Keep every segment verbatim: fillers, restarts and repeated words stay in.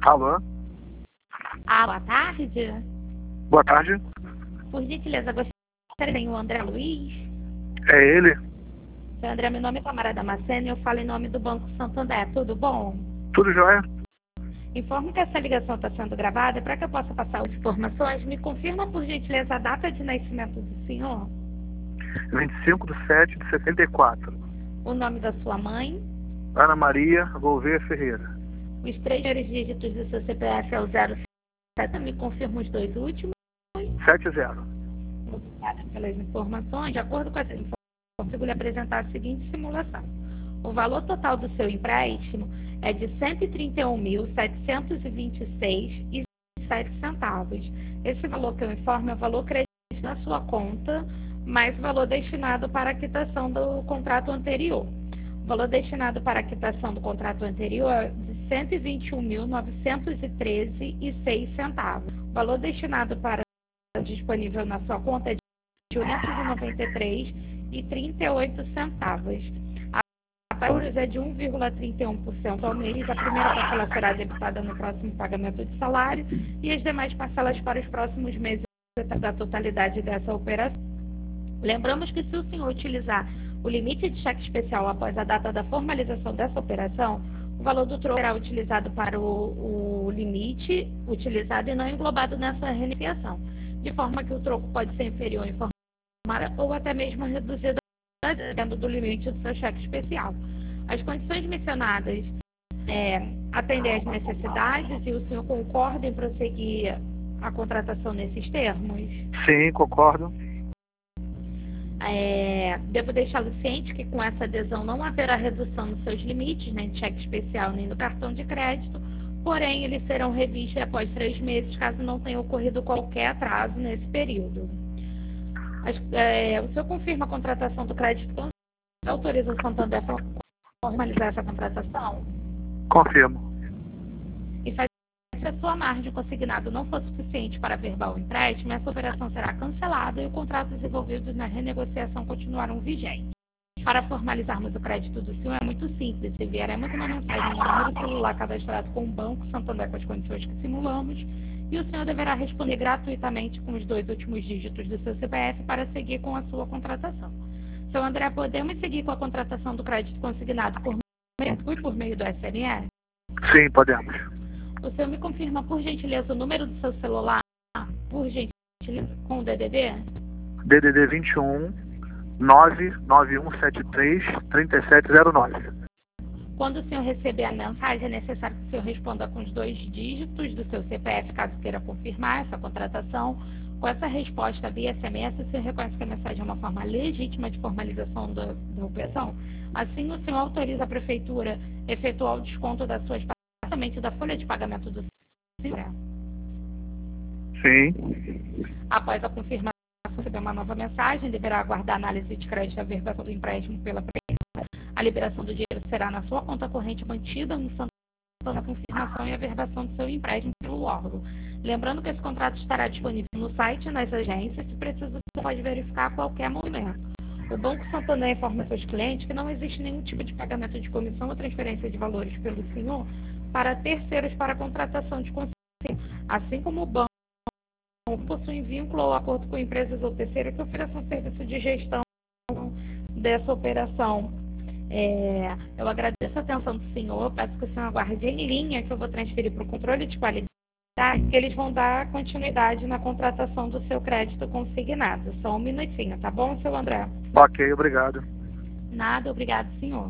Alô? Ah, boa tarde. Boa tarde. Por gentileza, gostaria de o André Luiz. É ele? Seu André, meu nome é Tamara Damasceno e eu falo em nome do Banco Santander. Tudo bom? Tudo jóia? Informo que essa ligação está sendo gravada. Para que eu possa passar as informações, me confirma, por gentileza, a data de nascimento do senhor, vinte e cinco de sete de setenta e quatro. o nome da sua mãe, Ana Maria Gouveia Ferreira. os três primeiros dígitos do seu C P F é o zero sete. Me confirma os dois últimos. sete zero. Obrigada pelas informações. De acordo com essas informações, consigo lhe apresentar a seguinte simulação. O valor total do seu empréstimo é de cento e trinta e um mil, setecentos e vinte e seis reais e sete centavos. Esse valor que eu informo é o valor creditado na sua conta, mais o valor destinado para a quitação do contrato anterior. O valor destinado para a quitação do contrato anterior é de cento e vinte e um mil, novecentos e treze reais e seis centavos. O valor destinado para disponível na sua conta é de duzentos e noventa e três reais e trinta e oito centavos. A juros é de um vírgula trinta e um por cento ao mês. A primeira parcela será debitada no próximo pagamento de salário e as demais parcelas para os próximos meses da totalidade dessa operação. Lembramos que se o senhor utilizar o limite de cheque especial após a data da formalização dessa operação, o valor do troco será utilizado para o, o limite utilizado e não englobado nessa renegociação, de forma que o troco pode ser inferior em forma ou até mesmo reduzido dentro do limite do seu cheque especial. As condições mencionadas é, atendem às necessidades e o senhor concorda em prosseguir a contratação nesses termos? Sim, concordo. É, devo deixá-lo ciente que com essa adesão não haverá redução nos seus limites, nem de cheque especial, nem do cartão de crédito, porém eles serão revistos após três meses, caso não tenha ocorrido qualquer atraso nesse período. As, é, o senhor confirma a contratação do crédito? Autoriza o Santander para formalizar essa contratação? Confirmo. E se a sua margem consignado não for suficiente para averbar o empréstimo, essa operação será cancelada e os contratos envolvidos na renegociação continuarão vigentes. Para formalizarmos o crédito do senhor é muito simples. Enviaremos uma mensagem no número celular cadastrado com o Banco Santander com as condições que simulamos e o senhor deverá responder gratuitamente com os dois últimos dígitos do seu C P F para seguir com a sua contratação. Seu André, podemos seguir com a contratação do crédito consignado por meio, por meio do S M S? Sim, podemos. O senhor me confirma, por gentileza, o número do seu celular, por gentileza, com o D D D? D D D vinte e um, nove nove um sete três, três sete zero nove. Quando o senhor receber a mensagem, é necessário que o senhor responda com os dois dígitos do seu C P F, caso queira confirmar essa contratação. Com essa resposta via S M S, o senhor reconhece que a mensagem é uma forma legítima de formalização da, da operação. Assim, o senhor autoriza a Prefeitura a efetuar o desconto das suas parcelas da folha de pagamento do senhor. Sim. Após a confirmação, receber uma nova mensagem, deverá aguardar a análise de crédito e a averbação do empréstimo pela Prefeitura. A liberação do dinheiro será na sua conta corrente mantida no Santander, a confirmação e a averbação do seu empréstimo pelo órgão. Lembrando que esse contrato estará disponível no site e nas agências, se preciso, você pode verificar a qualquer momento. O Banco Santander informa seus clientes que não existe nenhum tipo de pagamento de comissão ou transferência de valores pelo senhor para terceiros para a contratação de consignado, assim como o banco possui vínculo ou acordo com empresas ou terceiros que ofereçam serviço de gestão dessa operação. É, eu agradeço a atenção do senhor, peço que o senhor aguarde em linha, que eu vou transferir para o controle de qualidade, que eles vão dar continuidade na contratação do seu crédito consignado. Só um minutinho, tá bom, seu André? Ok, obrigado. Nada, obrigado, senhor.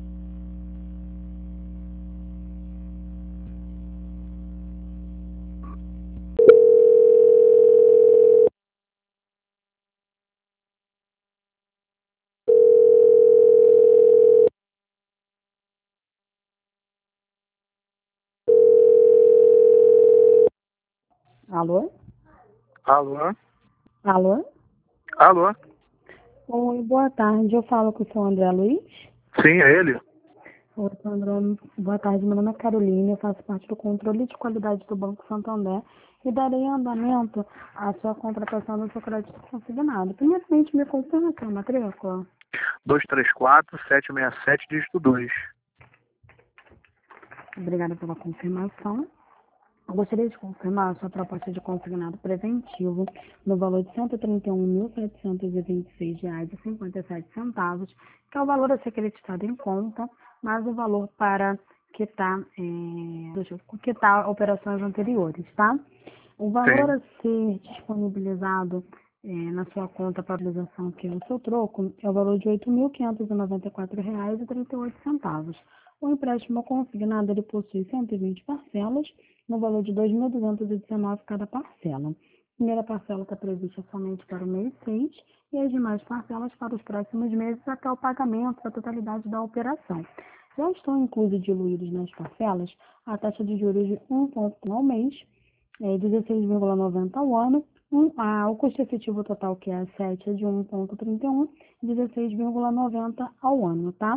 Alô? Alô? Alô? Alô? Oi, boa tarde. Eu falo com o senhor André Luiz. Sim, é ele? Oi, senhor André. Boa tarde. Meu nome é Carolina. Eu faço parte do controle de qualidade do Banco Santander e darei andamento à sua contratação do seu crédito consignado. Primeiramente, me confirma aqui a matrícula. dois três quatro, sete seis sete, dígito dois. Obrigada pela confirmação. Eu gostaria de confirmar a sua proposta de consignado preventivo no valor de cento e trinta e um mil, setecentos e vinte e seis reais e cinquenta e sete centavos, que é o valor a ser acreditado em conta, mais o valor para quitar, é, deixa eu- quitar operações anteriores, tá? O valor Sim. a ser disponibilizado é, na sua conta para utilização, que é o seu troco, é o valor de oito mil quinhentos e noventa e quatro reais e trinta e oito centavos. O empréstimo consignado ele possui cento e vinte parcelas, no valor de dois mil duzentos e dezenove cada parcela. A primeira parcela está prevista somente para o mês seis e as demais parcelas para os próximos meses até o pagamento da totalidade da operação. Já estão inclusos e diluídos nas parcelas a taxa de juros de um ponto um ao mês, é, dezesseis vírgula noventa ao ano, um, a, o custo efetivo total, que é a sete, é de um ponto trinta e um, dezesseis vírgula noventa ao ano, tá?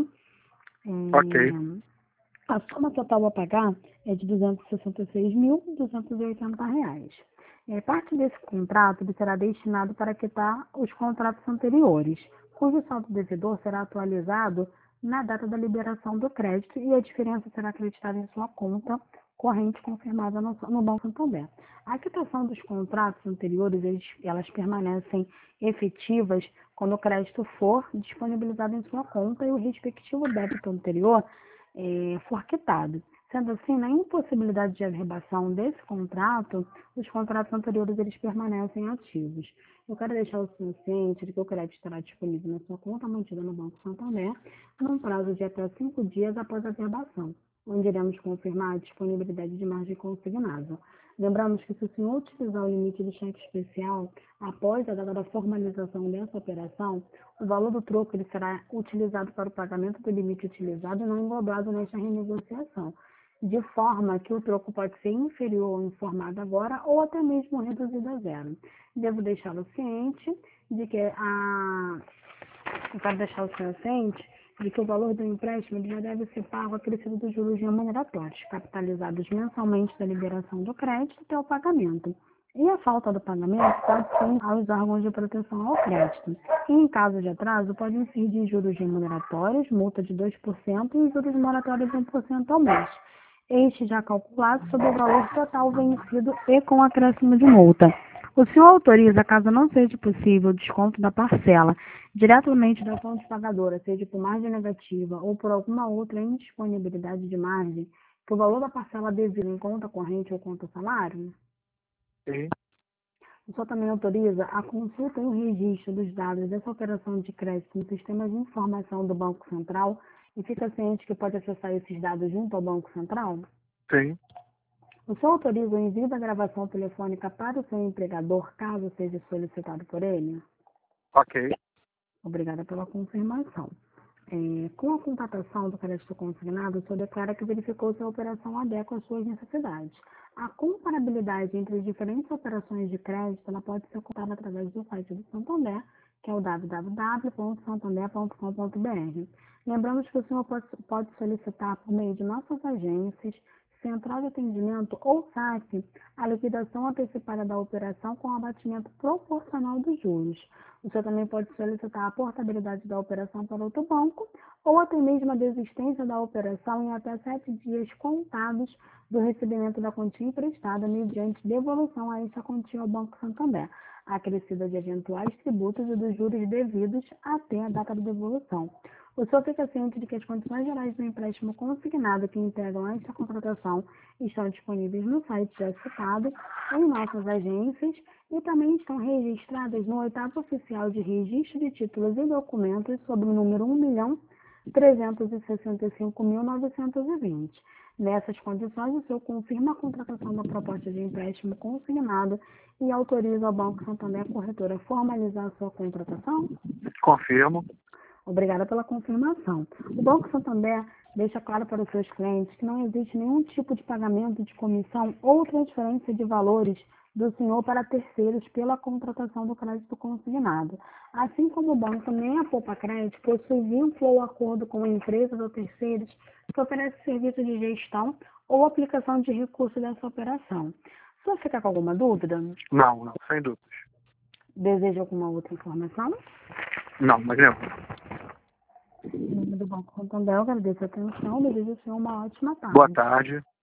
Ok. É, a soma total a pagar é de duzentos e sessenta e seis mil, duzentos e oitenta reais. É, parte desse contrato ele será destinado para quitar os contratos anteriores, cujo saldo devedor será atualizado na data da liberação do crédito e a diferença será acreditada em sua conta corrente confirmada no, no Banco Santander. A quitação dos contratos anteriores, eles, elas permanecem efetivas quando o crédito for disponibilizado em sua conta e o respectivo débito anterior é, for quitado. Sendo assim, na impossibilidade de averbação desse contrato, os contratos anteriores eles permanecem ativos. Eu quero deixar o senhor ciente de que o crédito estará disponível na sua conta mantida no Banco Santander, num prazo de até cinco dias após a averbação, onde iremos confirmar a disponibilidade de margem consignada. Lembramos que se o senhor utilizar o limite do cheque especial após a data da formalização dessa operação, o valor do troco ele será utilizado para o pagamento do limite utilizado e não englobado nesta renegociação, de forma que o troco pode ser inferior ao informado agora ou até mesmo reduzido a zero. Devo deixá-lo ciente de que a... Eu quero deixar o senhor ciente de que o valor do empréstimo ele já deve ser pago acrescido dos juros remuneratórios, capitalizados mensalmente da liberação do crédito até o pagamento. E a falta do pagamento pode ser aos órgãos de proteção ao crédito. E, em caso de atraso, pode incidir juros remuneratórios, multa de dois por cento e juros moratórios de um por cento ao mês. Este já calculado sobre o valor total vencido e com acréscimo de multa. O senhor autoriza, caso não seja possível o desconto da parcela diretamente da fonte pagadora, seja por margem negativa ou por alguma outra indisponibilidade de margem, que o valor da parcela devida em conta corrente ou conta salário? Sim. O senhor também autoriza a consulta e o registro dos dados dessa operação de crédito no sistema de informação do Banco Central e fica ciente que pode acessar esses dados junto ao Banco Central? Sim. O senhor autoriza o envio da gravação telefônica para o seu empregador, caso seja solicitado por ele? Ok. Obrigada pela confirmação. É, com a contratação do crédito consignado, o senhor declara que verificou se a operação adequa às suas necessidades. A comparabilidade entre as diferentes operações de crédito ela pode ser contada através do site do Santander, que é o w w w ponto santander ponto com ponto b r. Lembramos que o senhor pode, pode solicitar por meio de nossas agências, central de atendimento ou S A C, a liquidação antecipada da operação com abatimento proporcional dos juros. O senhor também pode solicitar a portabilidade da operação para outro banco ou até mesmo a desistência da operação em até sete dias contados do recebimento da quantia emprestada mediante devolução a esta quantia ao Banco Santander, acrescida de eventuais tributos e dos juros devidos até a data da devolução. O senhor fica ciente de que as condições gerais do empréstimo consignado que integram esta contratação estão disponíveis no site já citado, em nossas agências e também estão registradas no oitavo oficial de registro de títulos e documentos sob o número um milhão trezentos e sessenta e cinco mil novecentos e vinte. Nessas condições, o senhor confirma a contratação da proposta de empréstimo consignado e autoriza ao Banco Santander Corretora a formalizar a sua contratação? Confirmo. Obrigada pela confirmação. O Banco Santander deixa claro para os seus clientes que não existe nenhum tipo de pagamento de comissão ou transferência de valores do senhor para terceiros pela contratação do crédito consignado. Assim como o banco nem a Poupa Crédito possui vínculo ou acordo com empresas ou terceiros que oferecem serviço de gestão ou aplicação de recursos dessa operação. O senhor fica com alguma dúvida? Não, não, sem dúvidas. Deseja alguma outra informação? Não, mas não. Em nome do Banco Santander, eu agradeço a atenção, desejo ao senhor uma ótima tarde. Boa tarde.